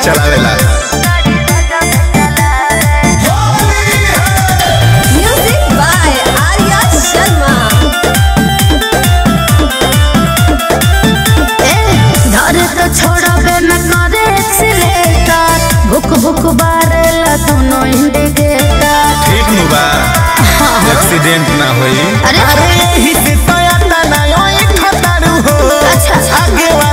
चलावेला। Music by Arya Sharma. घर तो छोड़बे न करे एक्सीलेटर, भुक भुक बारेला दोनों इंडिकेटर। ठीक नु बा एक्सीडेंट ना होई। अरे ही से तो आता ना ओए खतरू हो। अच्छा आगे